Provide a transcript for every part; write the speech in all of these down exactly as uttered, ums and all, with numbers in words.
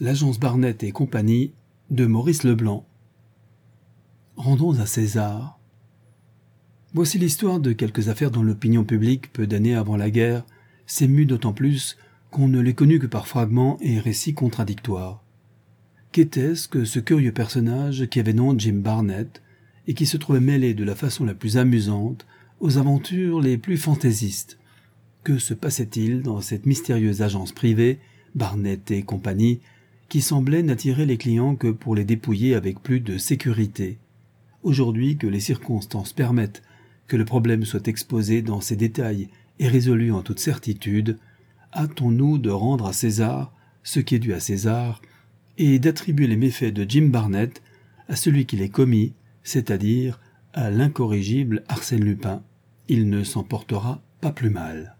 L'agence Barnett et compagnie de Maurice Leblanc. Rendons à César. Voici l'histoire de quelques affaires dont l'opinion publique, peu d'années avant la guerre, s'émut d'autant plus qu'on ne les connut que par fragments et récits contradictoires. Qu'était-ce que ce curieux personnage qui avait nom Jim Barnett et qui se trouvait mêlé de la façon la plus amusante aux aventures les plus fantaisistes? Que se passait-il dans cette mystérieuse agence privée, Barnett et compagnie, qui semblait n'attirer les clients que pour les dépouiller avec plus de sécurité? Aujourd'hui que les circonstances permettent que le problème soit exposé dans ses détails et résolu en toute certitude, hâtons-nous de rendre à César ce qui est dû à César et d'attribuer les méfaits de Jim Barnett à celui qui les commis, c'est-à-dire à l'incorrigible Arsène Lupin. Il ne s'en portera pas plus mal.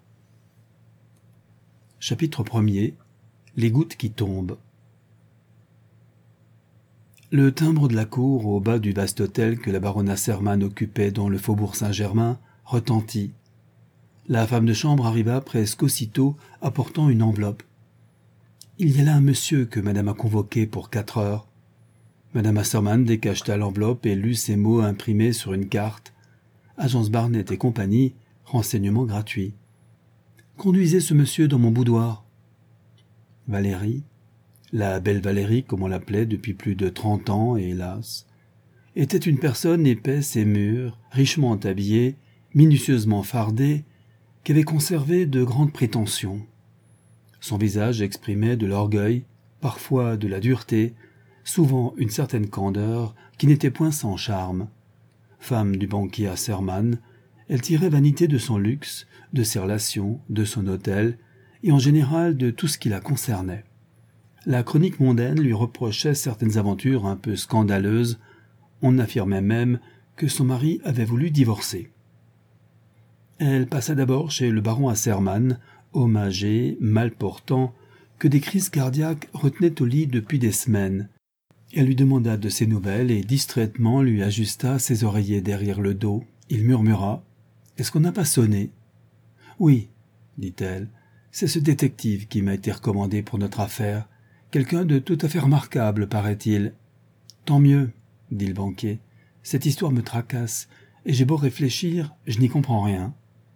Chapitre premier. Les gouttes qui tombent. Le timbre de la cour au bas du vaste hôtel que la baronesse Hermann occupait dans le faubourg Saint-Germain retentit. La femme de chambre arriva presque aussitôt apportant une enveloppe. « Il y a là un monsieur que madame a convoqué pour quatre heures. » Madame Assermann décacheta l'enveloppe et lut ces mots imprimés sur une carte. « Agence Barnett et compagnie, renseignements gratuits. » « Conduisez ce monsieur dans mon boudoir. » Valérie, la belle Valérie comme on l'appelait depuis plus de trente ans, hélas, était une personne épaisse et mûre, richement habillée, minutieusement fardée, qui avait conservé de grandes prétentions. Son visage exprimait de l'orgueil, parfois de la dureté, souvent une certaine candeur qui n'était point sans charme. Femme du banquier Assermann, elle tirait vanité de son luxe, de ses relations, de son hôtel, et en général de tout ce qui la concernait. La chronique mondaine lui reprochait certaines aventures un peu scandaleuses. On affirmait même que son mari avait voulu divorcer. Elle passa d'abord chez le baron Assermann, homme âgé, mal portant, que des crises cardiaques retenaient au lit depuis des semaines. Elle lui demanda de ses nouvelles et distraitement lui ajusta ses oreillers derrière le dos. Il murmura « Est-ce qu'on n'a pas sonné ?»« Oui, » dit-elle, « c'est ce détective qui m'a été recommandé pour notre affaire. Quelqu'un de tout à fait remarquable, paraît-il. »« Tant mieux, » dit le banquier. « Cette histoire me tracasse, et j'ai beau réfléchir, je n'y comprends rien. »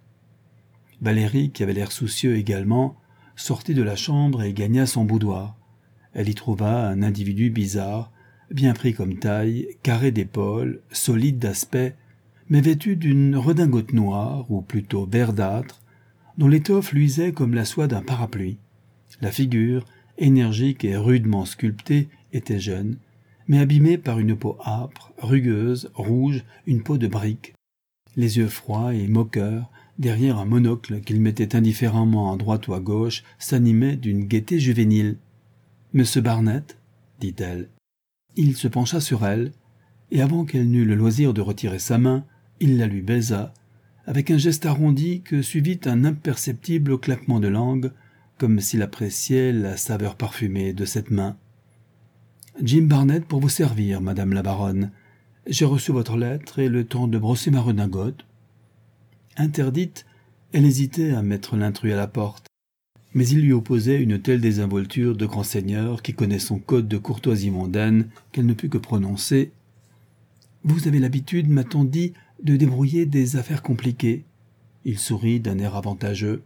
Valérie, qui avait l'air soucieux également, sortit de la chambre et gagna son boudoir. Elle y trouva un individu bizarre, bien pris comme taille, carré d'épaules, solide d'aspect, mais vêtu d'une redingote noire, ou plutôt verdâtre, dont l'étoffe luisait comme la soie d'un parapluie. La figure, énergique et rudement sculptée, était jeune, mais abîmée par une peau âpre, rugueuse, rouge, une peau de brique. Les yeux froids et moqueurs, derrière un monocle qu'il mettait indifféremment à droite ou à gauche, s'animaient d'une gaieté juvénile. « Monsieur Barnett ?» dit-elle. Il se pencha sur elle, et avant qu'elle n'eût le loisir de retirer sa main, il la lui baisa, avec un geste arrondi que suivit un imperceptible claquement de langue, comme s'il appréciait la saveur parfumée de cette main. « Jim Barnett pour vous servir, madame la baronne. J'ai reçu votre lettre et le temps de brosser ma redingote. » Interdite, elle hésitait à mettre l'intrus à la porte, mais il lui opposait une telle désinvolture de grand seigneur qui connaît son code de courtoisie mondaine qu'elle ne put que prononcer « Vous avez l'habitude, m'a-t-on dit, de débrouiller des affaires compliquées. » Il sourit d'un air avantageux.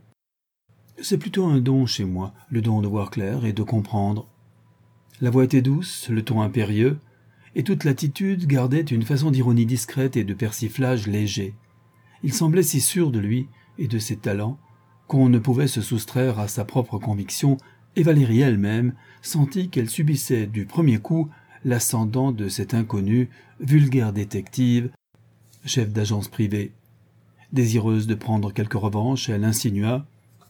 « C'est plutôt un don chez moi, le don de voir clair et de comprendre. » La voix était douce, le ton impérieux, et toute l'attitude gardait une façon d'ironie discrète et de persiflage léger. Il semblait si sûr de lui et de ses talents qu'on ne pouvait se soustraire à sa propre conviction, et Valérie elle-même sentit qu'elle subissait du premier coup l'ascendant de cet inconnu, vulgaire détective, chef d'agence privée. Désireuse de prendre quelque revanche, elle insinua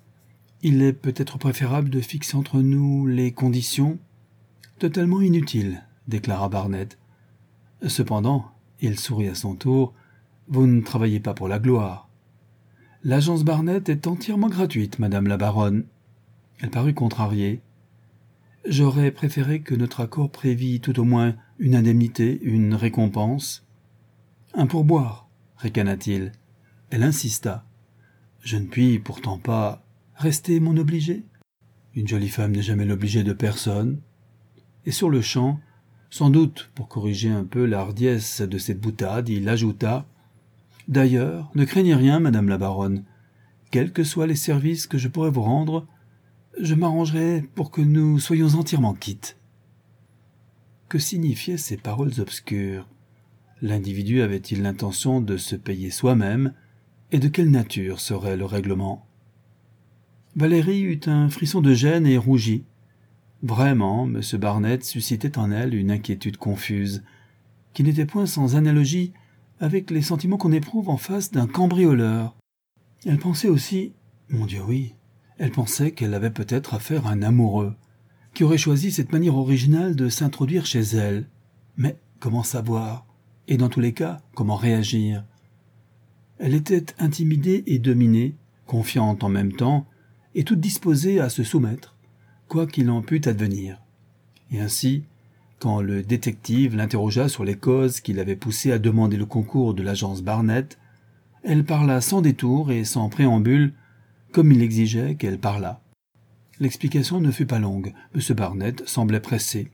« Il est peut-être préférable de fixer entre nous les conditions ?»« Totalement inutile, » déclara Barnett. « Cependant, il sourit à son tour, vous ne travaillez pas pour la gloire. L'agence Barnett est entièrement gratuite, madame la baronne. » Elle parut contrariée. « J'aurais préféré que notre accord prévît tout au moins une indemnité, une récompense. »« Un pourboire, » ricana-t-il. Elle insista. « Je ne puis pourtant pas rester mon obligé. Une jolie femme n'est jamais l'obligée de personne. » et sur le champ, sans doute pour corriger un peu la hardiesse de cette boutade, il ajouta « D'ailleurs, ne craignez rien, madame la baronne. Quels que soient les services que je pourrais vous rendre, je m'arrangerai pour que nous soyons entièrement quittes. » Que signifiaient ces paroles obscures? L'individu avait-il l'intention de se payer soi-même, et de quelle nature serait le règlement? Valérie eut un frisson de gêne et rougit. Vraiment, M. Barnett suscitait en elle une inquiétude confuse, qui n'était point sans analogie avec les sentiments qu'on éprouve en face d'un cambrioleur. Elle pensait aussi, mon Dieu oui, elle pensait qu'elle avait peut-être affaire à un amoureux, qui aurait choisi cette manière originale de s'introduire chez elle. Mais comment savoir? Et dans tous les cas, comment réagir? Elle était intimidée et dominée, confiante en même temps, et toute disposée à se soumettre, quoi qu'il en pût advenir. Et ainsi, quand le détective l'interrogea sur les causes qui l'avaient poussé à demander le concours de l'agence Barnett, elle parla sans détour et sans préambule, comme il exigeait qu'elle parlât. L'explication ne fut pas longue, M. Barnett semblait pressé.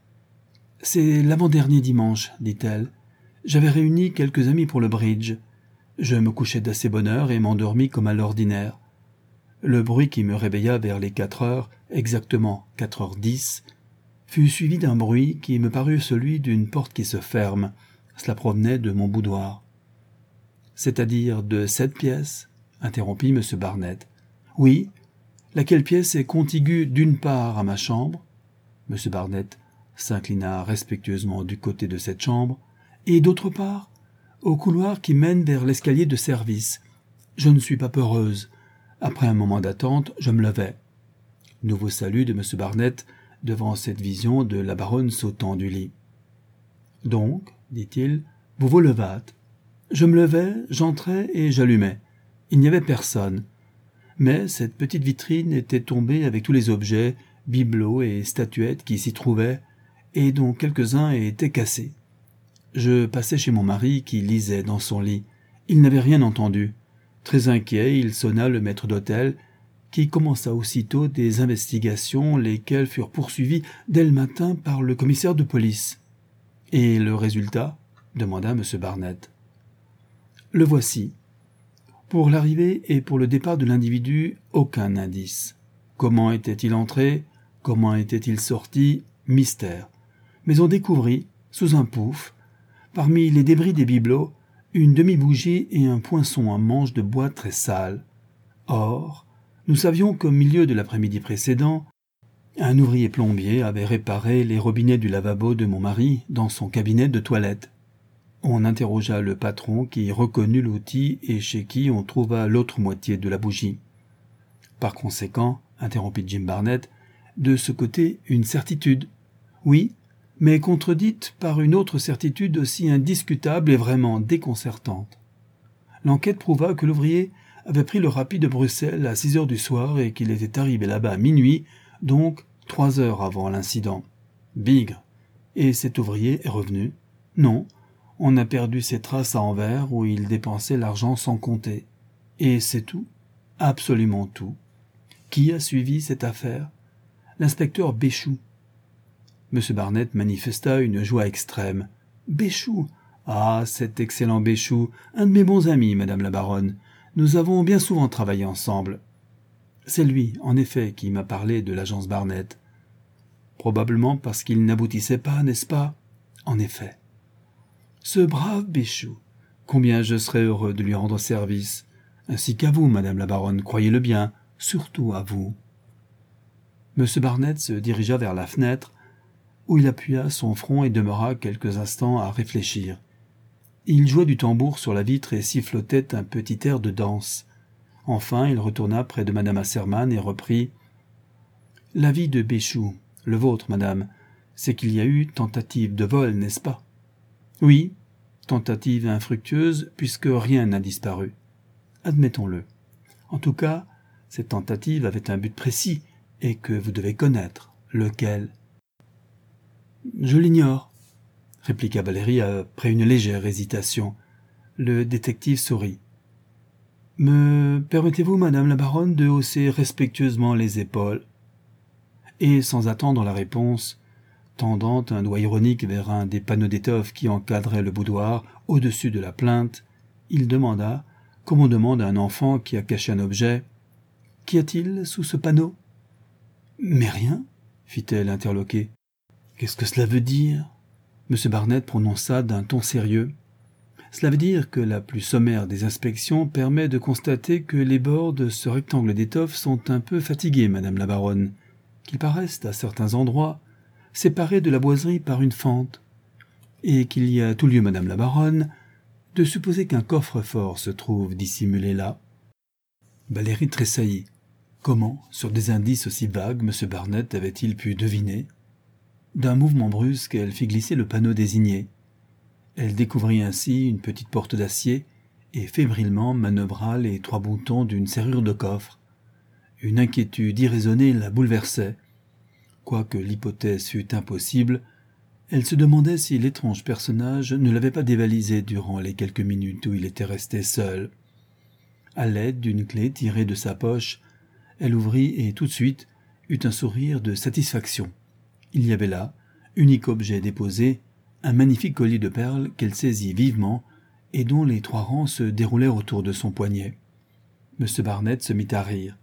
« C'est l'avant-dernier dimanche, dit-elle. J'avais réuni quelques amis pour le bridge. Je me couchais d'assez bonne heure et m'endormis comme à l'ordinaire. Le bruit qui me réveilla vers les quatre heures, exactement quatre heures dix, fut suivi d'un bruit qui me parut celui d'une porte qui se ferme. Cela provenait de mon boudoir. « C'est-à-dire de cette pièce ?» interrompit M. Barnett. « Oui. Laquelle pièce est contiguë d'une part à ma chambre ?» M. Barnett s'inclina respectueusement du côté de cette chambre, et d'autre part, au couloir qui mène vers l'escalier de service. Je ne suis pas peureuse. Après un moment d'attente, je me levai. Nouveau salut de M. Barnett devant cette vision de la baronne sautant du lit. « Donc, dit-il, vous vous levâtes. Je me levai, j'entrai et j'allumai. Il n'y avait personne. Mais cette petite vitrine était tombée avec tous les objets, bibelots et statuettes qui s'y trouvaient, et dont quelques-uns étaient cassés. Je passai chez mon mari qui lisait dans son lit. Il n'avait rien entendu. Très inquiet, il sonna le maître d'hôtel, qui commença aussitôt des investigations, lesquelles furent poursuivies dès le matin par le commissaire de police. « Et le résultat ?» demanda M. Barnett. « Le voici. Pour l'arrivée et pour le départ de l'individu, aucun indice. Comment était-il entré? Comment était-il sorti? Mystère. Mais on découvrit, sous un pouf, parmi les débris des bibelots, une demi-bougie et un poinçon à manche de bois très sale. Or, nous savions qu'au milieu de l'après-midi précédent, un ouvrier plombier avait réparé les robinets du lavabo de mon mari dans son cabinet de toilette. On interrogea le patron qui reconnut l'outil et chez qui on trouva l'autre moitié de la bougie. Par conséquent, interrompit Jim Barnett, de ce côté une certitude. Oui, mais contredite par une autre certitude aussi indiscutable et vraiment déconcertante. L'enquête prouva que l'ouvrier avait pris le rapide de Bruxelles à six heures du soir et qu'il était arrivé là-bas à minuit, donc trois heures avant l'incident. Bigre. Et cet ouvrier est revenu? Non. On a perdu ses traces à Anvers où il dépensait l'argent sans compter. Et c'est tout? Absolument tout. Qui a suivi cette affaire? L'inspecteur Béchou. M. Barnett manifesta une joie extrême. Béchou? Ah, cet excellent Béchou, un de mes bons amis, madame la baronne. Nous avons bien souvent travaillé ensemble. C'est lui, en effet, qui m'a parlé de l'agence Barnett. Probablement parce qu'il n'aboutissait pas, n'est-ce pas? En effet. Ce brave Béchou, combien je serais heureux de lui rendre service, ainsi qu'à vous, madame la baronne, croyez-le bien, surtout à vous. M. Barnett se dirigea vers la fenêtre, où il appuya son front et demeura quelques instants à réfléchir. Il jouait du tambour sur la vitre et sifflotait un petit air de danse. Enfin, il retourna près de madame Asserman et reprit « L'avis de Béchou, le vôtre, madame, c'est qu'il y a eu tentative de vol, n'est-ce pas ?»« Oui, tentative infructueuse, puisque rien n'a disparu. Admettons-le. En tout cas, cette tentative avait un but précis, et que vous devez connaître. Lequel ?»« Je l'ignore, » répliqua Valérie après une légère hésitation. Le détective sourit. « Me permettez-vous, madame la baronne, de hausser respectueusement les épaules ?» Et, sans attendre la réponse, tendant un doigt ironique vers un des panneaux d'étoffe qui encadraient le boudoir, au-dessus de la plinthe, il demanda, comme on demande à un enfant qui a caché un objet, « Qu'y a-t-il sous ce panneau ?»« Mais rien, » fit-elle interloquée. « Qu'est-ce que cela veut dire ?» M. Barnett prononça d'un ton sérieux. « Cela veut dire que la plus sommaire des inspections permet de constater que les bords de ce rectangle d'étoffe sont un peu fatigués, madame la baronne, qu'ils paraissent, à certains endroits, séparés de la boiserie par une fente, et qu'il y a tout lieu, madame la baronne, de supposer qu'un coffre-fort se trouve dissimulé là. » Valérie tressaillit. Comment, sur des indices aussi vagues, M. Barnett avait-il pu deviner? D'un mouvement brusque, elle fit glisser le panneau désigné. Elle découvrit ainsi une petite porte d'acier et fébrilement manœuvra les trois boutons d'une serrure de coffre. Une inquiétude irraisonnée la bouleversait. Quoique l'hypothèse fût impossible, elle se demandait si l'étrange personnage ne l'avait pas dévalisé durant les quelques minutes où il était resté seul. À l'aide d'une clé tirée de sa poche, elle ouvrit et tout de suite eut un sourire de satisfaction. Il y avait là, unique objet déposé, un magnifique collier de perles qu'elle saisit vivement et dont les trois rangs se déroulèrent autour de son poignet. M. Barnett se mit à rire.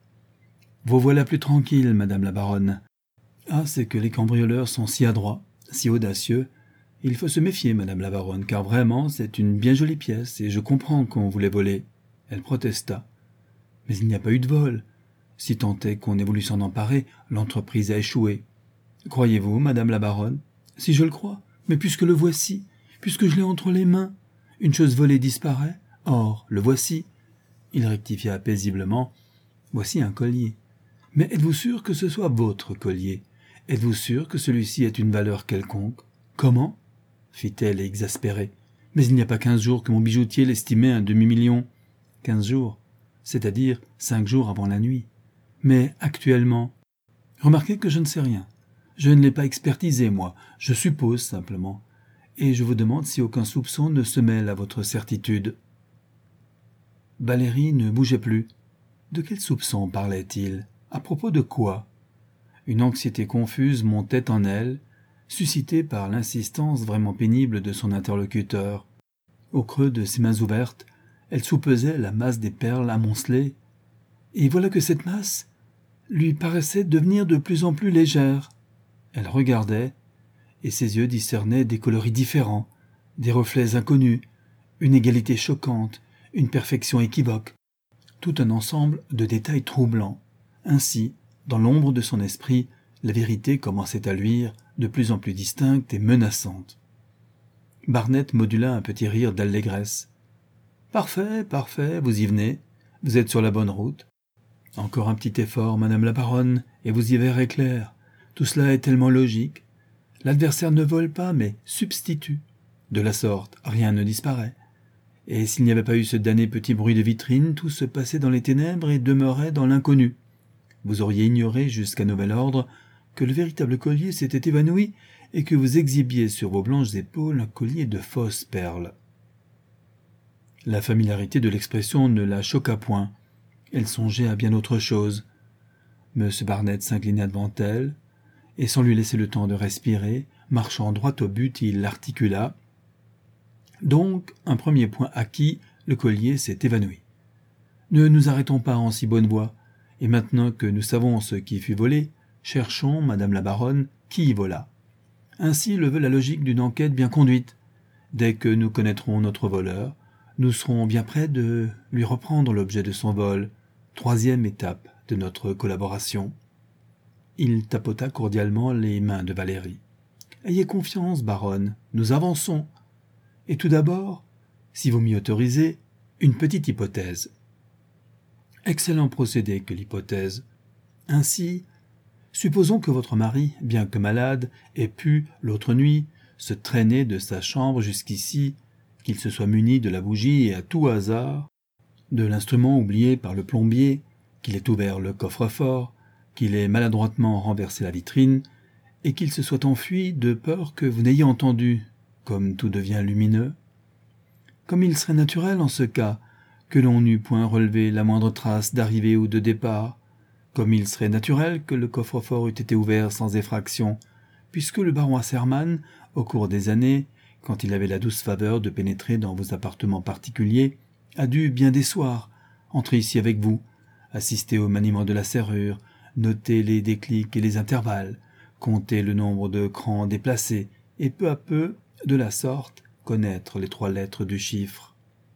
« Vous voilà plus tranquille, madame la baronne. Ah, c'est que les cambrioleurs sont si adroits, si audacieux. Il faut se méfier, madame la baronne, car vraiment, c'est une bien jolie pièce, et je comprends qu'on voulait voler. » Elle protesta. « Mais il n'y a pas eu de vol. Si tant est qu'on ait voulu s'en emparer, l'entreprise a échoué. Croyez-vous, madame la baronne? Si je le crois, mais puisque le voici, puisque je l'ai entre les mains, une chose volée disparaît, or, le voici. » Il rectifia paisiblement. « Voici un collier. Mais êtes-vous sûr que ce soit votre collier? Êtes-vous sûr que celui-ci ait une valeur quelconque? »« Comment ?» fit-elle exaspérée. « Mais il n'y a pas quinze jours que mon bijoutier l'estimait à un demi-million. »« Quinze jours, c'est-à-dire cinq jours avant la nuit. Mais actuellement... » Remarquez que je ne sais rien. Je ne l'ai pas expertisé, moi. Je suppose simplement. Et je vous demande si aucun soupçon ne se mêle à votre certitude. » Valérie ne bougeait plus. De quel soupçon parlait-il? À propos de quoi? Une anxiété confuse montait en elle, suscitée par l'insistance vraiment pénible de son interlocuteur. Au creux de ses mains ouvertes, elle soupesait la masse des perles amoncelées, et voilà que cette masse lui paraissait devenir de plus en plus légère. Elle regardait, et ses yeux discernaient des coloris différents, des reflets inconnus, une égalité choquante, une perfection équivoque, tout un ensemble de détails troublants. Ainsi, dans l'ombre de son esprit, la vérité commençait à luire, de plus en plus distincte et menaçante. Barnett modula un petit rire d'allégresse. « Parfait, parfait, vous y venez. Vous êtes sur la bonne route. Encore un petit effort, madame la baronne, et vous y verrez clair. Tout cela est tellement logique. L'adversaire ne vole pas, mais substitue. De la sorte, rien ne disparaît. Et s'il n'y avait pas eu ce damné petit bruit de vitrine, tout se passait dans les ténèbres et demeurait dans l'inconnu. Vous auriez ignoré, jusqu'à nouvel ordre, que le véritable collier s'était évanoui et que vous exhibiez sur vos blanches épaules un collier de fausses perles. » La familiarité de l'expression ne la choqua point. Elle songeait à bien autre chose. M. Barnett s'inclina devant elle, et sans lui laisser le temps de respirer, marchant droit au but, il articula. « Donc, un premier point acquis, le collier s'est évanoui. Ne nous arrêtons pas en si bonne voie, et maintenant que nous savons ce qui fut volé, cherchons, madame la baronne, qui y vola. Ainsi le veut la logique d'une enquête bien conduite. Dès que nous connaîtrons notre voleur, nous serons bien près de lui reprendre l'objet de son vol, troisième étape de notre collaboration. » Il tapota cordialement les mains de Valérie. « Ayez confiance, baronne, nous avançons. Et tout d'abord, si vous m'y autorisez, une petite hypothèse. » Excellent procédé que l'hypothèse. Ainsi, supposons que votre mari, bien que malade, ait pu, l'autre nuit, se traîner de sa chambre jusqu'ici, qu'il se soit muni de la bougie et à tout hasard, de l'instrument oublié par le plombier, qu'il ait ouvert le coffre-fort, qu'il ait maladroitement renversé la vitrine, et qu'il se soit enfui de peur que vous n'ayez entendu, comme tout devient lumineux. Comme il serait naturel en ce cas que l'on n'eût point relevé la moindre trace d'arrivée ou de départ, comme il serait naturel que le coffre-fort eût été ouvert sans effraction, puisque le baron Assermann, au cours des années, quand il avait la douce faveur de pénétrer dans vos appartements particuliers, a dû bien des soirs entrer ici avec vous, assister au maniement de la serrure, noter les déclics et les intervalles, compter le nombre de crans déplacés, et peu à peu, de la sorte, connaître les trois lettres du chiffre.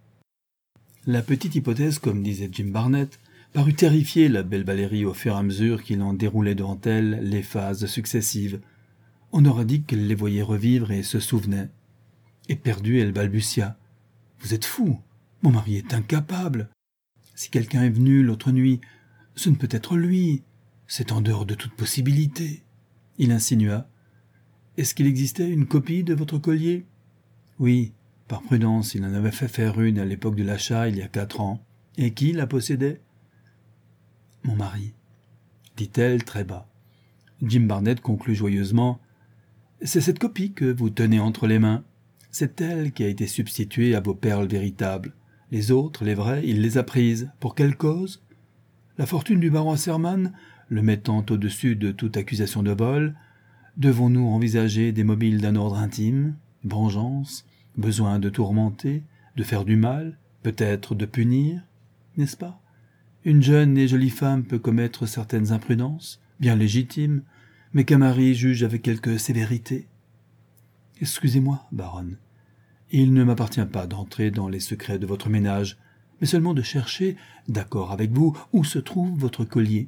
La petite hypothèse, comme disait Jim Barnett, parut terrifier la belle Valérie au fur et à mesure qu'il en déroulait devant elle les phases successives. On aurait dit qu'elle les voyait revivre et se souvenait. Éperdue, elle balbutia. « Vous êtes fou. Mon mari est incapable. Si quelqu'un est venu l'autre nuit, ce ne peut être lui. C'est en dehors de toute possibilité. » Il insinua. « Est-ce qu'il existait une copie de votre collier ?»« Oui, par prudence, il en avait fait faire une à l'époque de l'achat il y a quatre ans. Et qui la possédait ?»« Mon mari, » dit-elle très bas. Jim Barnett conclut joyeusement. « C'est cette copie que vous tenez entre les mains. C'est elle qui a été substituée à vos perles véritables. Les autres, les vraies, il les a prises. Pour quelle cause? La fortune du baron Assermann, le mettant au-dessus de toute accusation de vol. Devons-nous envisager des mobiles d'un ordre intime? Vengeance? Besoin de tourmenter? De faire du mal? Peut-être de punir? N'est-ce pas? Une jeune et jolie femme peut commettre certaines imprudences, bien légitimes, mais qu'un mari juge avec quelque sévérité. Excusez-moi, baronne. Il ne m'appartient pas d'entrer dans les secrets de votre ménage, mais seulement de chercher, d'accord avec vous, où se trouve votre collier.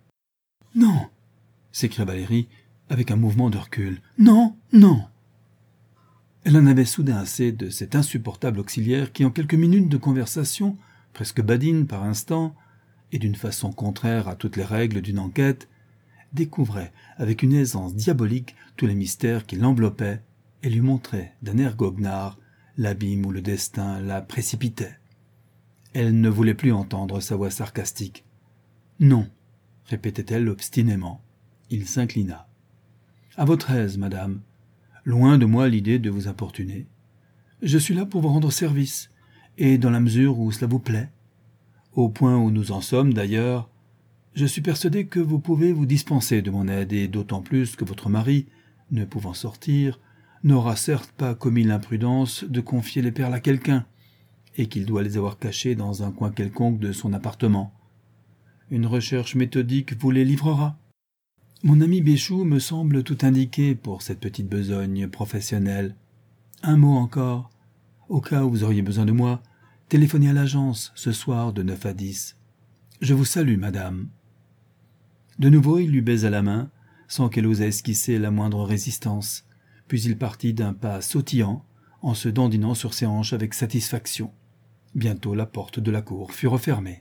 « Non !» s'écria Valérie, avec un mouvement de recul. « Non, non !» Elle en avait soudain assez de cet insupportable auxiliaire qui, en quelques minutes de conversation, presque badine par instant, et d'une façon contraire à toutes les règles d'une enquête, découvrait avec une aisance diabolique tous les mystères qui l'enveloppaient et lui montrait d'un air goguenard l'abîme où le destin la précipitait. Elle ne voulait plus entendre sa voix sarcastique. « Non !» répétait-elle obstinément. Il s'inclina. « À votre aise, madame. Loin de moi l'idée de vous importuner. Je suis là pour vous rendre service, et dans la mesure où cela vous plaît. Au point où nous en sommes, d'ailleurs, je suis persuadé que vous pouvez vous dispenser de mon aide, et d'autant plus que votre mari, ne pouvant sortir, n'aura certes pas commis l'imprudence de confier les perles à quelqu'un, et qu'il doit les avoir cachées dans un coin quelconque de son appartement. Une recherche méthodique vous les livrera. Mon ami Béchou me semble tout indiqué pour cette petite besogne professionnelle. Un mot encore. Au cas où vous auriez besoin de moi, téléphonez à l'agence ce soir de neuf à dix. Je vous salue, madame. » De nouveau, il lui baisa la main, sans qu'elle osât esquisser la moindre résistance. Puis il partit d'un pas sautillant, en se dandinant sur ses hanches avec satisfaction. Bientôt la porte de la cour fut refermée.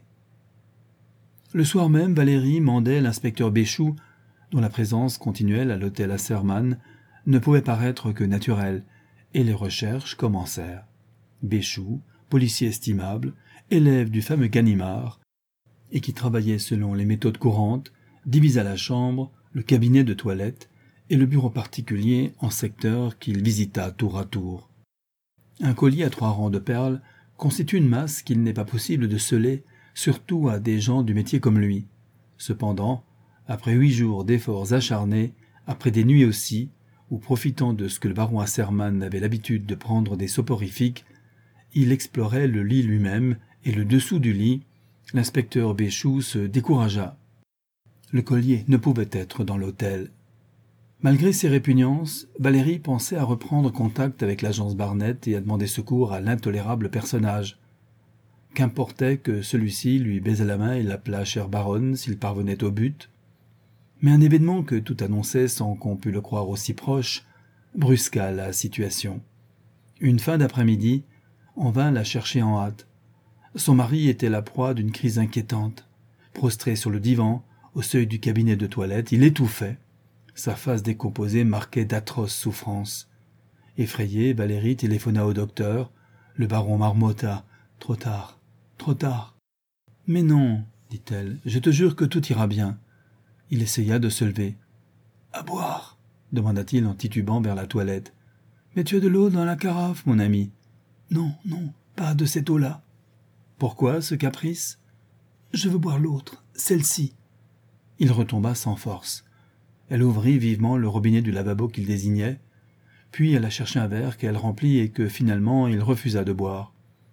Le soir même, Valérie mandait l'inspecteur Béchou, dont la présence continuelle à l'hôtel Assermann ne pouvait paraître que naturelle, et les recherches commencèrent. Béchou, policier estimable, élève du fameux Ganimard, et qui travaillait selon les méthodes courantes, divisa la chambre, le cabinet de toilette et le bureau particulier en secteurs qu'il visita tour à tour. Un collier à trois rangs de perles constitue une masse qu'il n'est pas possible de sceller, surtout à des gens du métier comme lui. Cependant, après huit jours d'efforts acharnés, après des nuits aussi, où profitant de ce que le baron Assermann avait l'habitude de prendre des soporifiques, il explorait le lit lui-même et le dessous du lit, l'inspecteur Béchou se découragea. Le collier ne pouvait être dans l'hôtel. Malgré ses répugnances, Valérie pensait à reprendre contact avec l'agence Barnett et à demander secours à l'intolérable personnage. Qu'importait que celui-ci lui baisât la main et l'appelât chère baronne s'il parvenait au but. Mais un événement que tout annonçait sans qu'on pût le croire aussi proche brusqua la situation. Une fin d'après-midi, on vint la chercher en hâte. Son mari était la proie d'une crise inquiétante. Prostré sur le divan, au seuil du cabinet de toilette, il étouffait. Sa face décomposée marquait d'atroces souffrances. Effrayée, Valérie téléphona au docteur. Le baron marmotta. « Trop tard, trop tard. »« Mais non, dit-elle, je te jure que tout ira bien. » Il essaya de se lever. « À boire ?» demanda-t-il en titubant vers la toilette. « Mais tu as de l'eau dans la carafe, mon ami. »« Non, non, pas de cette eau-là. »« Pourquoi ce caprice ?»« Je veux boire l'autre, celle-ci. » Il retomba sans force. Elle ouvrit vivement le robinet du lavabo qu'il désignait, puis elle a cherché un verre qu'elle remplit et que finalement il refusa de boire.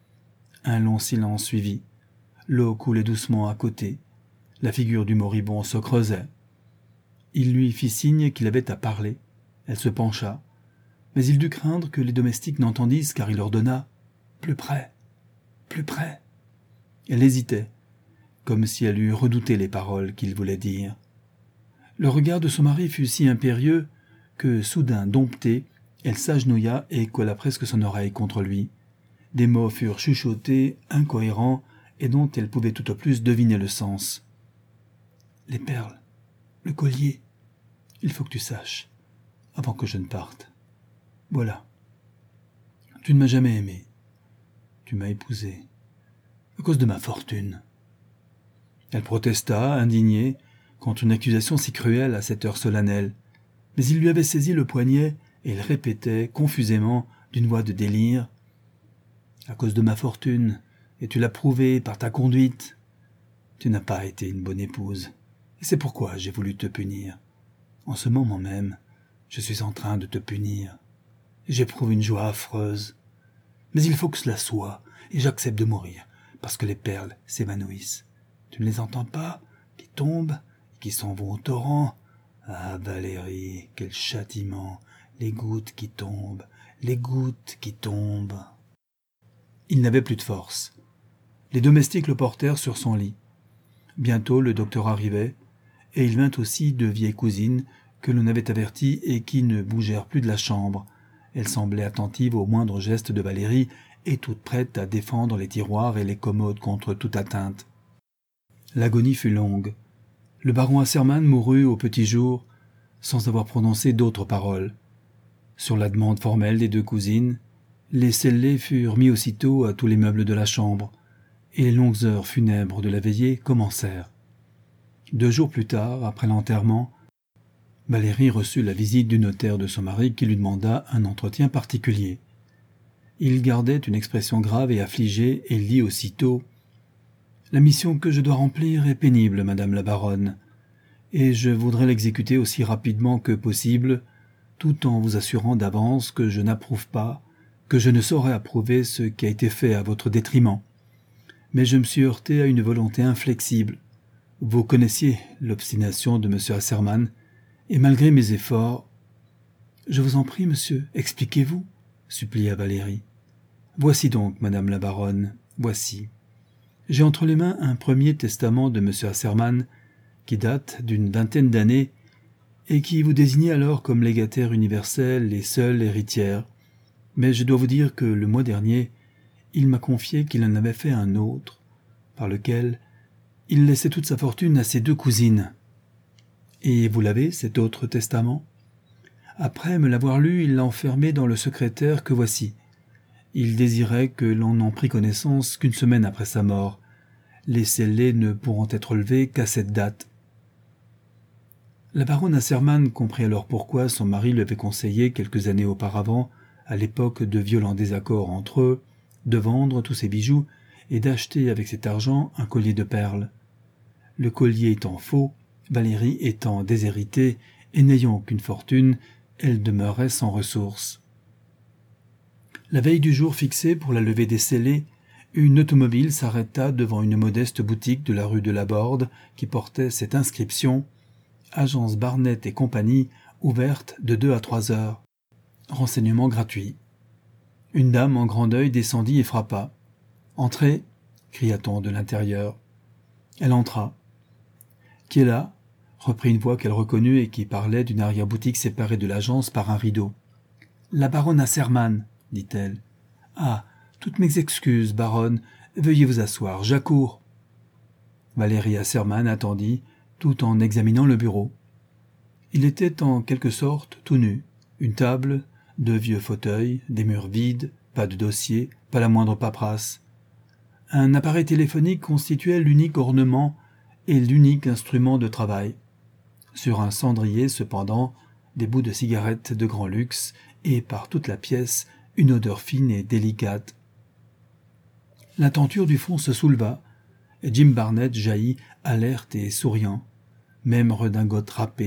Un long silence suivit. L'eau coulait doucement à côté. La figure du moribond se creusait. Il lui fit signe qu'il avait à parler. Elle se pencha. Mais il dut craindre que les domestiques n'entendissent car il ordonna « Plus près, plus près ». Elle hésitait, comme si elle eût redouté les paroles qu'il voulait dire. Le regard de son mari fut si impérieux que, soudain domptée, elle s'agenouilla et colla presque son oreille contre lui. Des mots furent chuchotés, incohérents, et dont elle pouvait tout au plus deviner le sens. « Les perles, le collier, il faut que tu saches, avant que je ne parte. Voilà. Tu ne m'as jamais aimé. Tu m'as épousé, à cause de ma fortune. » Elle protesta, indignée, contre une accusation si cruelle à cette heure solennelle, mais il lui avait saisi le poignet et il répétait, confusément, d'une voix de délire, « À cause de ma fortune, et tu l'as prouvé par ta conduite. Tu n'as pas été une bonne épouse, et c'est pourquoi j'ai voulu te punir. En ce moment même, je suis en train de te punir. J'éprouve une joie affreuse. Mais il faut que cela soit, et j'accepte de mourir, parce que les perles s'évanouissent. Tu ne les entends pas, qui tombent, et qui s'en vont au torrent. Ah, Valérie, quel châtiment, les gouttes qui tombent, les gouttes qui tombent. » Il n'avait plus de force. Les domestiques le portèrent sur son lit. Bientôt le docteur arrivait, et il vint aussi deux vieilles cousines que l'on avait averties et qui ne bougèrent plus de la chambre. Elles semblaient attentives aux moindres gestes de Valérie et toutes prêtes à défendre les tiroirs et les commodes contre toute atteinte. L'agonie fut longue. Le baron Assermann mourut au petit jour, sans avoir prononcé d'autres paroles. Sur la demande formelle des deux cousines, les scellés furent mis aussitôt à tous les meubles de la chambre, et les longues heures funèbres de la veillée commencèrent. Deux jours plus tard, après l'enterrement, Valérie reçut la visite du notaire de son mari qui lui demanda un entretien particulier. Il gardait une expression grave et affligée et dit aussitôt « La mission que je dois remplir est pénible, madame la baronne, et je voudrais l'exécuter aussi rapidement que possible, tout en vous assurant d'avance que je n'approuve pas, que je ne saurais approuver ce qui a été fait à votre détriment. Mais je me suis heurté à une volonté inflexible. Vous connaissiez l'obstination de M. Assermann, et malgré mes efforts... »« Je vous en prie, monsieur, expliquez-vous, » supplia Valérie. « Voici donc, madame la baronne, voici. J'ai entre les mains un premier testament de M. Assermann, qui date d'une vingtaine d'années, et qui vous désignait alors comme légataire universel et seule héritière. Mais je dois vous dire que le mois dernier, il m'a confié qu'il en avait fait un autre, par lequel il laissait toute sa fortune à ses deux cousines. Et vous l'avez, cet autre testament ? Après me l'avoir lu, il l'a enfermé dans le secrétaire que voici. Il désirait que l'on n'en prît connaissance qu'une semaine après sa mort. Les scellés ne pourront être levés qu'à cette date. » La baronne Assermann comprit alors pourquoi son mari lui avait conseillé quelques années auparavant, à l'époque de violents désaccords entre eux, de vendre tous ses bijoux et d'acheter avec cet argent un collier de perles. Le collier étant faux, Valérie étant déshéritée et n'ayant aucune fortune, elle demeurait sans ressources. La veille du jour fixé pour la levée des scellés, une automobile s'arrêta devant une modeste boutique de la rue de la Borde qui portait cette inscription « Agence Barnett et compagnie, ouverte de deux à trois heures. Renseignements gratuits. » Une dame en grand deuil descendit et frappa. « Entrez !» cria-t-on de l'intérieur. Elle entra. « Qui est là ?» reprit une voix qu'elle reconnut et qui parlait d'une arrière-boutique séparée de l'agence par un rideau. « La baronne Assermann, » dit-elle. « Ah, toutes mes excuses, baronne, veuillez vous asseoir, j'accours. » Valérie Assermann attendit, tout en examinant le bureau. Il était en quelque sorte tout nu. Une table, deux vieux fauteuils, des murs vides, pas de dossier, pas la moindre paperasse. Un appareil téléphonique constituait l'unique ornement et l'unique instrument de travail. Sur un cendrier, cependant, des bouts de cigarettes de grand luxe et, par toute la pièce, une odeur fine et délicate. La tenture du fond se souleva, et Jim Barnett jaillit, alerte et souriant. Même redingote râpée,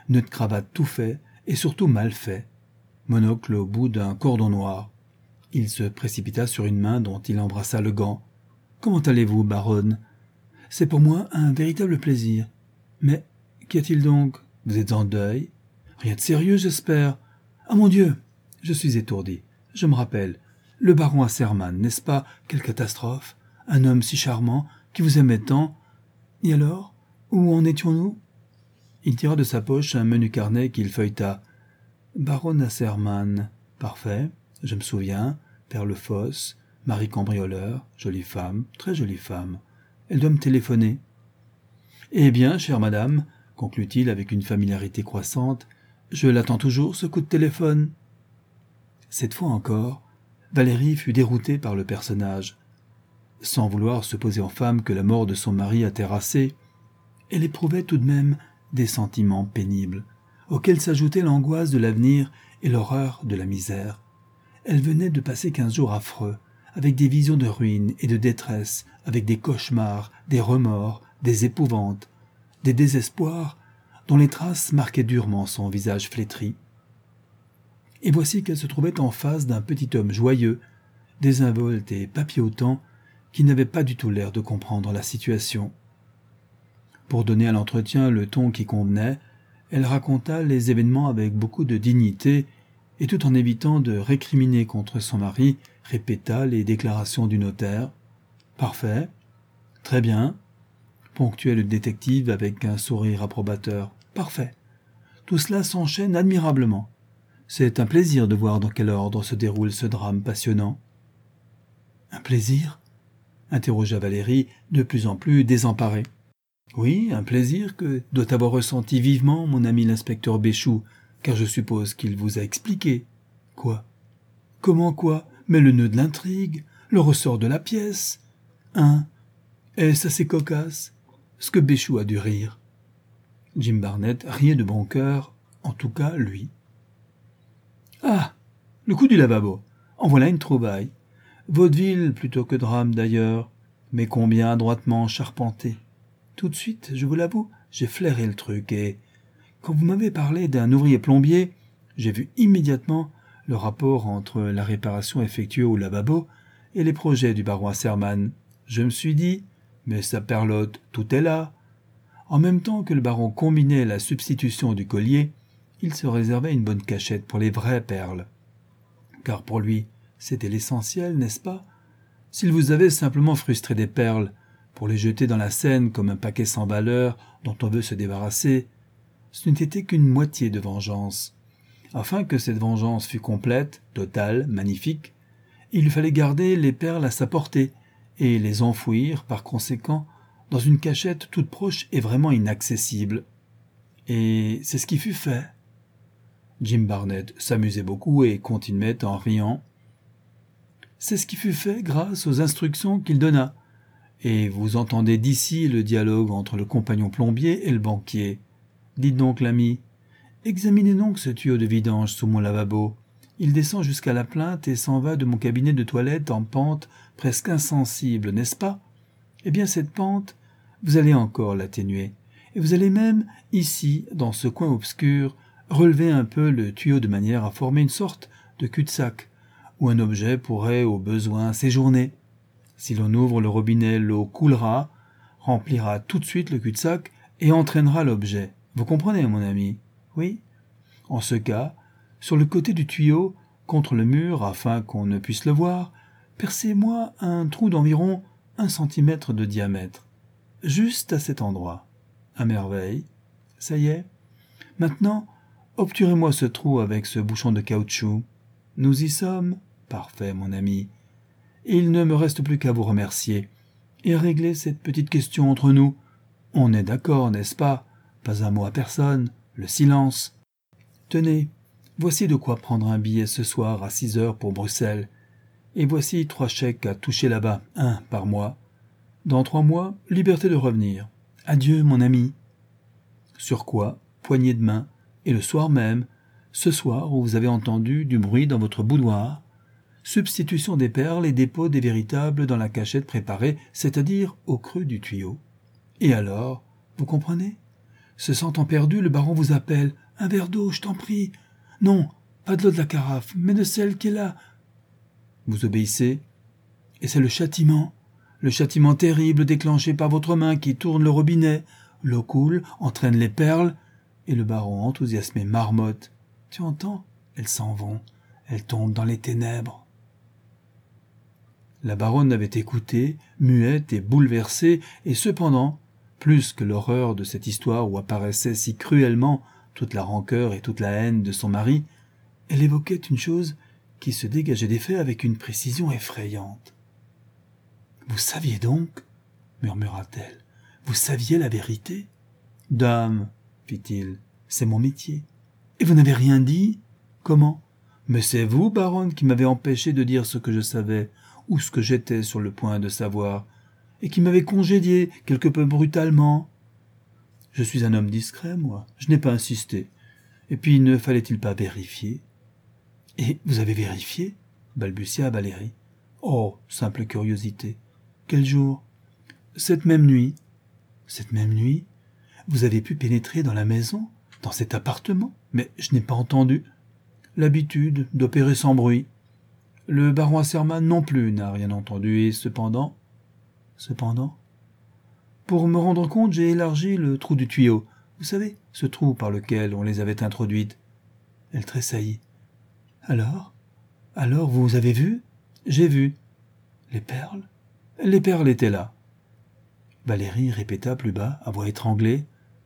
nœud de cravate tout fait, et surtout mal fait, monocle au bout d'un cordon noir. Il se précipita sur une main dont il embrassa le gant. « Comment allez-vous, baronne ? C'est pour moi un véritable plaisir. Mais qu'y a-t-il donc ? Vous êtes en deuil ? Rien de sérieux, j'espère. Ah mon Dieu ! Je suis étourdi. Je me rappelle. Le baron Asserman, n'est-ce pas ? Quelle catastrophe ! Un homme si charmant, qui vous aimait tant. Et alors ? Où en étions-nous ? Il tira de sa poche un menu carnet qu'il feuilleta. Baron Asserman. Parfait. Je me souviens. Père Lefosse. Marie cambrioleur. Jolie femme. Très jolie femme. Elle doit me téléphoner. Eh bien, chère madame, conclut-il avec une familiarité croissante, je l'attends toujours, ce coup de téléphone. Cette fois encore, Valérie fut déroutée par le personnage. Sans vouloir se poser en femme que la mort de son mari a terrassée, elle éprouvait tout de même des sentiments pénibles, auxquels s'ajoutaient l'angoisse de l'avenir et l'horreur de la misère. Elle venait de passer quinze jours affreux, avec des visions de ruine et de détresse, avec des cauchemars, des remords, des épouvantes, des désespoirs dont les traces marquaient durement son visage flétri. Et voici qu'elle se trouvait en face d'un petit homme joyeux, désinvolte et papillotant, qui n'avait pas du tout l'air de comprendre la situation. Pour donner à l'entretien le ton qui convenait, elle raconta les événements avec beaucoup de dignité et tout en évitant de récriminer contre son mari, répéta les déclarations du notaire. « Parfait. Très bien. » ponctuait le détective avec un sourire approbateur. « Parfait. Tout cela s'enchaîne admirablement. C'est un plaisir de voir dans quel ordre se déroule ce drame passionnant. »« Un plaisir ?» interrogea Valérie, de plus en plus désemparée. « Oui, un plaisir que doit avoir ressenti vivement mon ami l'inspecteur Béchoux, car je suppose qu'il vous a expliqué. »« Quoi ? Comment quoi ? Mais le nœud de l'intrigue, le ressort de la pièce. Hein ? Est-ce assez cocasse ? Ce que Béchoux a dû rire. » Jim Barnett riait de bon cœur, en tout cas lui. « Ah ! Le coup du lavabo. En voilà une trouvaille. Vaudeville plutôt que drame d'ailleurs, mais combien adroitement charpenté. Tout de suite, je vous l'avoue, j'ai flairé le truc et, quand vous m'avez parlé d'un ouvrier plombier, j'ai vu immédiatement le rapport entre la réparation effectuée au lavabo et les projets du baron Asserman. Je me suis dit, mais sa perlotte, tout est là. En même temps que le baron combinait la substitution du collier, il se réservait une bonne cachette pour les vraies perles. Car pour lui, c'était l'essentiel, n'est-ce pas ? S'il vous avait simplement frustré des perles, pour les jeter dans la Seine comme un paquet sans valeur dont on veut se débarrasser, ce n'était été qu'une moitié de vengeance. Afin que cette vengeance fût complète, totale, magnifique, il lui fallait garder les perles à sa portée et les enfouir, par conséquent, dans une cachette toute proche et vraiment inaccessible. Et c'est ce qui fut fait. Jim Barnett s'amusait beaucoup et continuait en riant. C'est ce qui fut fait grâce aux instructions qu'il donna. Et vous entendez d'ici le dialogue entre le compagnon plombier et le banquier. Dites donc, l'ami, examinez donc ce tuyau de vidange sous mon lavabo. Il descend jusqu'à la plainte et s'en va de mon cabinet de toilette en pente presque insensible, n'est-ce pas ? Eh bien, cette pente, vous allez encore l'atténuer. Et vous allez même, ici, dans ce coin obscur, relever un peu le tuyau de manière à former une sorte de cul-de-sac, où un objet pourrait, au besoin, séjourner. Si l'on ouvre le robinet, l'eau coulera, remplira tout de suite le cul-de-sac et entraînera l'objet. Vous comprenez, mon ami ? Oui ? En ce cas, sur le côté du tuyau, contre le mur, afin qu'on ne puisse le voir, percez-moi un trou d'environ un centimètre de diamètre. Juste à cet endroit. À merveille. Ça y est. Maintenant, obturez-moi ce trou avec ce bouchon de caoutchouc. Nous y sommes. Parfait, mon ami. Et il ne me reste plus qu'à vous remercier et à régler cette petite question entre nous. On est d'accord, n'est-ce pas ? Pas un mot à personne. Le silence. Tenez, voici de quoi prendre un billet ce soir à six heures pour Bruxelles. Et voici trois chèques à toucher là-bas, un par mois. Dans trois mois, liberté de revenir. Adieu, mon ami. Sur quoi, poignée de main, et le soir même, ce soir où vous avez entendu du bruit dans votre boudoir, substitution des perles et dépôt des véritables dans la cachette préparée, c'est-à-dire au creux du tuyau. Et alors, vous comprenez ? Se sentant perdu, le baron vous appelle. Un verre d'eau, je t'en prie. Non, pas de l'eau de la carafe, mais de celle qui est là. Vous obéissez, et c'est le châtiment, le châtiment terrible déclenché par votre main qui tourne le robinet. L'eau coule, entraîne les perles, et le baron enthousiasmé marmotte. Tu entends? Elles s'en vont, elles tombent dans les ténèbres. La baronne avait écouté, muette et bouleversée, et cependant, plus que l'horreur de cette histoire où apparaissait si cruellement toute la rancœur et toute la haine de son mari, elle évoquait une chose qui se dégageait des faits avec une précision effrayante. « Vous saviez donc, murmura-t-elle, vous saviez la vérité ?»« Dame, fit-il, c'est mon métier. »« Et vous n'avez rien dit ? Comment ? Mais c'est vous, baronne, qui m'avez empêché de dire ce que je savais, ou ce que j'étais sur le point de savoir, et qui m'avez congédié quelque peu brutalement. Je suis un homme discret, moi, je n'ai pas insisté. Et puis ne fallait-il pas vérifier ? » « Et vous avez vérifié ?» balbutia Valérie. « Oh, simple curiosité. Quel jour ? » ?»« Cette même nuit. »« Cette même nuit ? Vous avez pu pénétrer dans la maison, dans cet appartement ? Mais je n'ai pas entendu. L'habitude d'opérer sans bruit. Le baron Asserman non plus n'a rien entendu, et cependant... Cependant Pour me rendre compte, j'ai élargi le trou du tuyau. Vous savez, ce trou par lequel on les avait introduites. Elle tressaillit. Alors ? Alors, vous avez vu ? J'ai vu. Les perles ? Les perles étaient là. Valérie répéta plus bas, à voix étranglée.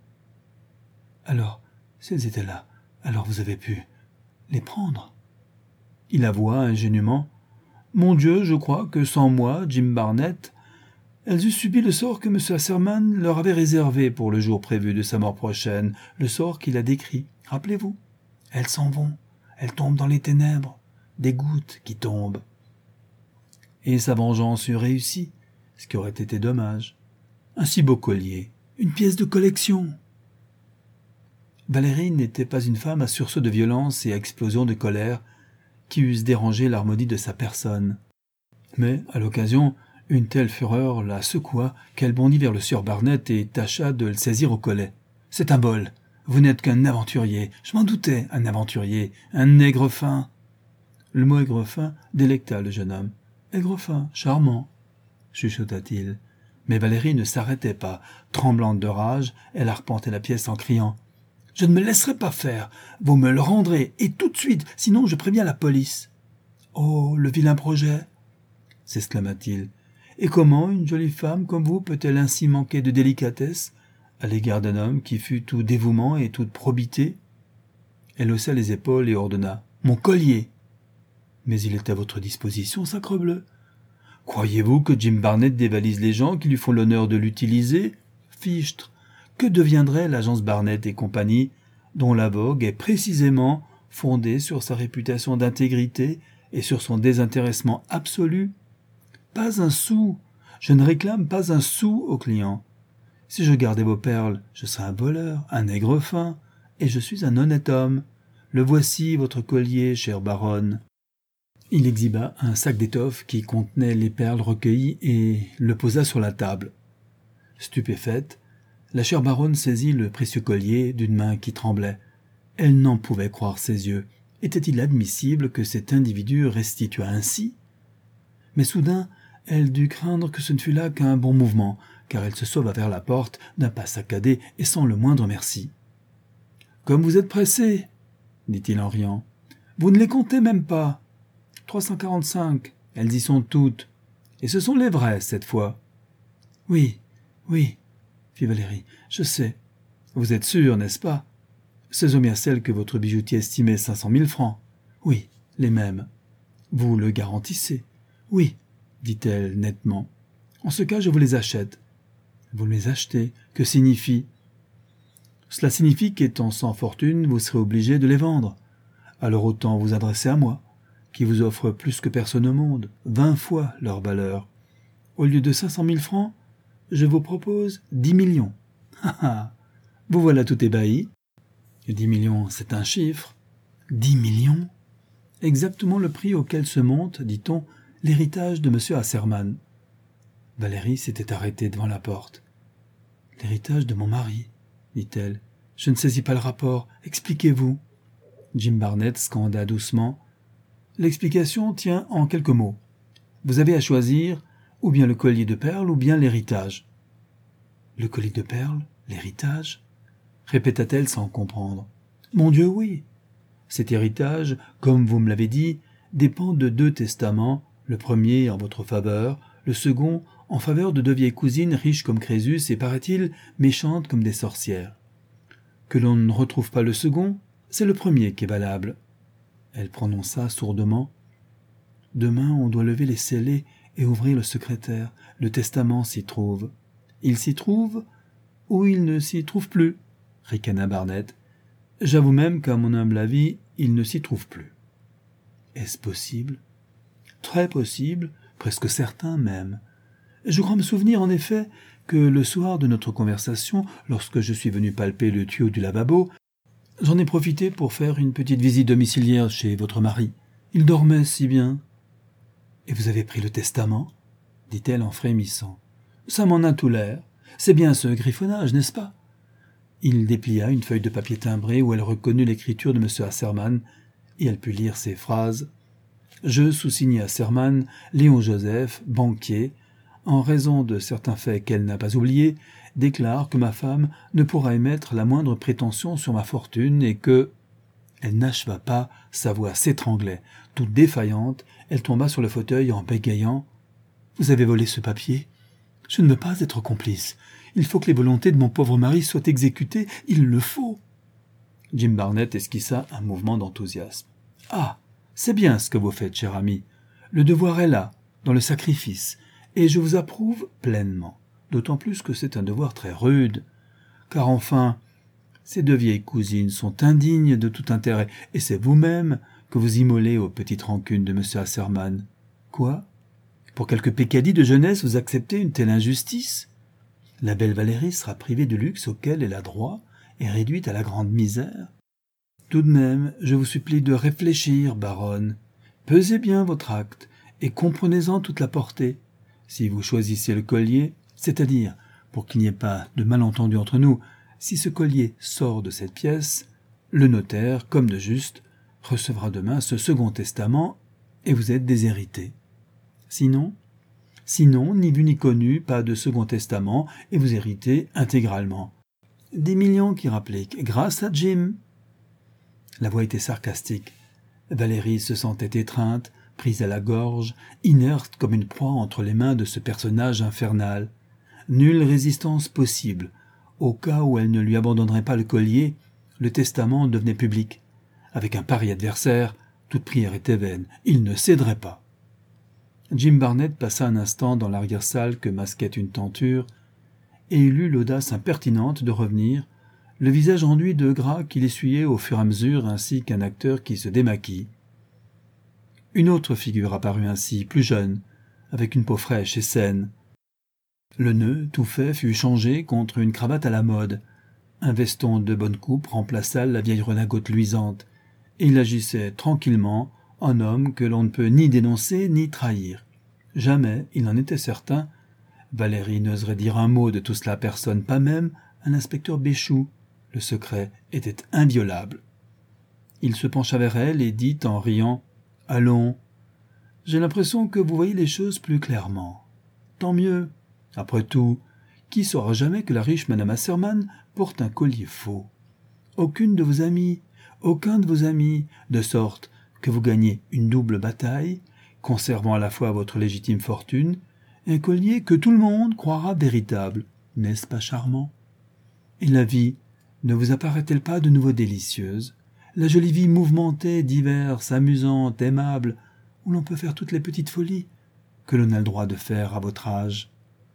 Alors, si elles étaient là, alors vous avez pu les prendre ? Il avoua ingénument. Mon Dieu, je crois que sans moi, Jim Barnett, elles eussent subi le sort que M. Asserman leur avait réservé pour le jour prévu de sa mort prochaine, le sort qu'il a décrit. Rappelez-vous, elles s'en vont, elles tombent dans les ténèbres, des gouttes qui tombent. Et sa vengeance eût réussi, ce qui aurait été dommage. Un si beau collier, une pièce de collection. Valérie n'était pas une femme à sursaut de violence et à explosion de colère qui eussent dérangé l'harmonie de sa personne. Mais, à l'occasion, une telle fureur la secoua qu'elle bondit vers le sieur Barnett et tâcha de le saisir au collet. « C'est un bol. Vous n'êtes qu'un aventurier. Je m'en doutais, un aventurier. Un aigrefin. » Le mot aigrefin délecta le jeune homme. « Aigrefin, charmant, » chuchota-t-il. Mais Valérie ne s'arrêtait pas. Tremblante de rage, elle arpentait la pièce en criant. « Je ne me laisserai pas faire. Vous me le rendrez, et tout de suite, sinon je préviens la police. »« Oh, le vilain projet !» s'exclama-t-il. « Et comment une jolie femme comme vous peut-elle ainsi manquer de délicatesse à l'égard d'un homme qui fut tout dévouement et toute probité ?» Elle haussa les épaules et ordonna. « Mon collier !»« Mais il est à votre disposition, sacrebleu. » « Croyez-vous que Jim Barnett dévalise les gens qui lui font l'honneur de l'utiliser ? Fichtre ! Que deviendrait l'agence Barnett et compagnie, dont la vogue est précisément fondée sur sa réputation d'intégrité et sur son désintéressement absolu ? Pas un sou. Je ne réclame pas un sou aux clients. Si je gardais vos perles, je serais un voleur, un aigrefin, et je suis un honnête homme. Le voici, votre collier, chère baronne. » Il exhiba un sac d'étoffe qui contenait les perles recueillies et le posa sur la table. Stupéfaite, la chère baronne saisit le précieux collier d'une main qui tremblait. Elle n'en pouvait croire ses yeux. Était-il admissible que cet individu restituât ainsi ? Mais soudain, elle dut craindre que ce ne fût là qu'un bon mouvement, car elle se sauva vers la porte d'un pas saccadé et sans le moindre merci. « Comme vous êtes pressé, » dit-il en riant. « Vous ne les comptez même pas. trois cent quarante-cinq, elles y sont toutes. Et ce sont les vraies, cette fois. »« Oui, oui, » fit Valérie, « je sais. Vous êtes sûr, n'est-ce pas ? Ce sont bien celles que votre bijoutier estimait cinq cent mille francs. Oui, les mêmes. Vous le garantissez. Oui, dit-elle nettement. En ce cas, je vous les achète. Vous les achetez. Que signifie ? Cela signifie qu'étant sans fortune, vous serez obligé de les vendre. Alors autant vous adresser à moi, qui vous offre plus que personne au monde, vingt fois leur valeur. Au lieu de cinq cent mille francs, je vous propose dix millions. Ha ha. Vous voilà tout ébahi. Dix millions, c'est un chiffre. Dix millions ? Exactement le prix auquel se monte, dit-on, l'héritage de M. Asserman. Valérie s'était arrêtée devant la porte. L'héritage de mon mari, dit-elle. « Je ne saisis pas le rapport. Expliquez-vous. » Jim Barnett scanda doucement. « L'explication tient en quelques mots. Vous avez à choisir ou bien le collier de perles ou bien l'héritage. »« Le collier de perles? L'héritage ?» répéta-t-elle sans comprendre. « Mon Dieu, oui. Cet héritage, comme vous me l'avez dit, dépend de deux testaments, le premier en votre faveur, le second en faveur de deux vieilles cousines riches comme Crésus et, paraît-il, méchantes comme des sorcières. Que l'on ne retrouve pas le second, c'est le premier qui est valable. » Elle prononça sourdement. « Demain, on doit lever les scellés et ouvrir le secrétaire. Le testament s'y trouve. »« Il s'y trouve ou il ne s'y trouve plus ?» ricana Barnett. « J'avoue même qu'à mon humble avis, il ne s'y trouve plus. »« Est-ce possible ? » ?»« Très possible, presque certain même. Je crois me souvenir en effet que le soir de notre conversation, lorsque je suis venu palper le tuyau du lavabo, j'en ai profité pour faire une petite visite domiciliaire chez votre mari. Il dormait si bien. »« Et vous avez pris le testament ?» dit-elle en frémissant. « Ça m'en a tout l'air. C'est bien ce griffonnage, n'est-ce pas ?» Il déplia une feuille de papier timbré où elle reconnut l'écriture de M. Asserman, et elle put lire ces phrases. « Je, sous-signé Asserman, Léon Joseph, banquier, en raison de certains faits qu'elle n'a pas oubliés, déclare que ma femme ne pourra émettre la moindre prétention sur ma fortune et que... » Elle n'acheva pas, sa voix s'étranglait. Toute défaillante, elle tomba sur le fauteuil en bégayant. « Vous avez volé ce papier ? Je ne veux pas être complice. Il faut que les volontés de mon pauvre mari soient exécutées. Il le faut. » Jim Barnett esquissa un mouvement d'enthousiasme. « Ah, c'est bien ce que vous faites, cher ami. Le devoir est là, dans le sacrifice, et je vous approuve pleinement, d'autant plus que c'est un devoir très rude. Car enfin, ces deux vieilles cousines sont indignes de tout intérêt, et c'est vous-même que vous immolez aux petites rancunes de M. Asserman. Quoi ? Pour quelques peccadilles de jeunesse, vous acceptez une telle injustice ? La belle Valérie sera privée du luxe auquel elle a droit et réduite à la grande misère. Tout de même, je vous supplie de réfléchir, baronne. Pesez bien votre acte et comprenez-en toute la portée. Si vous choisissez le collier, c'est-à-dire, pour qu'il n'y ait pas de malentendu entre nous, si ce collier sort de cette pièce, le notaire, comme de juste, recevra demain ce second testament et vous êtes déshérité. Sinon, sinon, ni vu ni connu, pas de second testament et vous héritez intégralement. Des millions qui rappliquent, grâce à Jim. » La voix était sarcastique. Valérie se sentait étreinte, prise à la gorge, inerte comme une proie entre les mains de ce personnage infernal. Nulle résistance possible. Au cas où elle ne lui abandonnerait pas le collier, le testament devenait public. Avec un pareil adversaire, toute prière était vaine. Il ne céderait pas. Jim Barnett passa un instant dans l'arrière-salle que masquait une tenture, et il eut l'audace impertinente de revenir, le visage enduit de gras qu'il essuyait au fur et à mesure ainsi qu'un acteur qui se démaquille. Une autre figure apparut ainsi, plus jeune, avec une peau fraîche et saine. Le nœud, tout fait, fut changé contre une cravate à la mode. Un veston de bonne coupe remplaça la vieille redingote luisante, et il agissait tranquillement, un homme que l'on ne peut ni dénoncer ni trahir. Jamais, il en était certain, Valérie n'oserait dire un mot de tout cela à personne, pas même à l'inspecteur Béchoux. Le secret était inviolable. Il se pencha vers elle et dit en riant « Allons, j'ai l'impression que vous voyez les choses plus clairement. Tant mieux. Après tout, qui saura jamais que la riche Madame Asserman porte un collier faux? Aucune de vos amies, aucun de vos amis, de sorte que vous gagnez une double bataille, conservant à la fois votre légitime fortune, un collier que tout le monde croira véritable. N'est-ce pas charmant? Et la vie ne vous apparaît-elle pas de nouveau délicieuse? La jolie vie mouvementée, diverse, amusante, aimable, où l'on peut faire toutes les petites folies que l'on a le droit de faire à votre âge.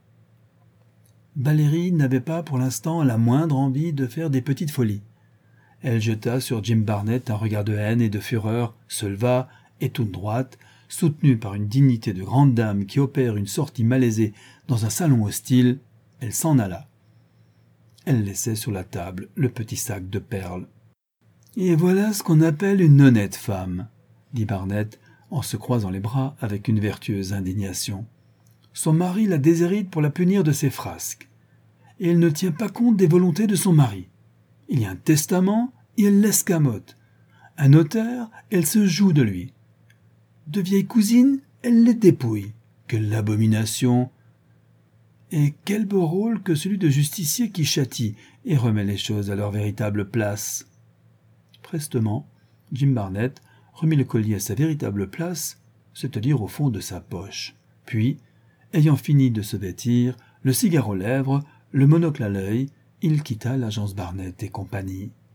Valérie n'avait pas pour l'instant la moindre envie de faire des petites folies. Elle jeta sur Jim Barnett un regard de haine et de fureur, se leva, et toute droite, soutenue par une dignité de grande dame qui opère une sortie malaisée dans un salon hostile, elle s'en alla. Elle laissait sur la table le petit sac de perles. « Et voilà ce qu'on appelle une honnête femme, » dit Barnett en se croisant les bras avec une vertueuse indignation. « Son mari la déshérite pour la punir de ses frasques. et elle ne tient pas compte des volontés de son mari. Il y a un testament et elle l'escamote. Un notaire, elle se joue de lui. De vieilles cousines, elle les dépouille. Quelle abomination! Et quel beau rôle que celui de justicier qui châtie et remet les choses à leur véritable place. Prestement, Jim Barnett remit le collier à sa véritable place, c'est-à-dire au fond de sa poche. Puis, ayant fini de se vêtir, le cigare aux lèvres, le monocle à l'œil, il quitta l'agence Barnett et compagnie.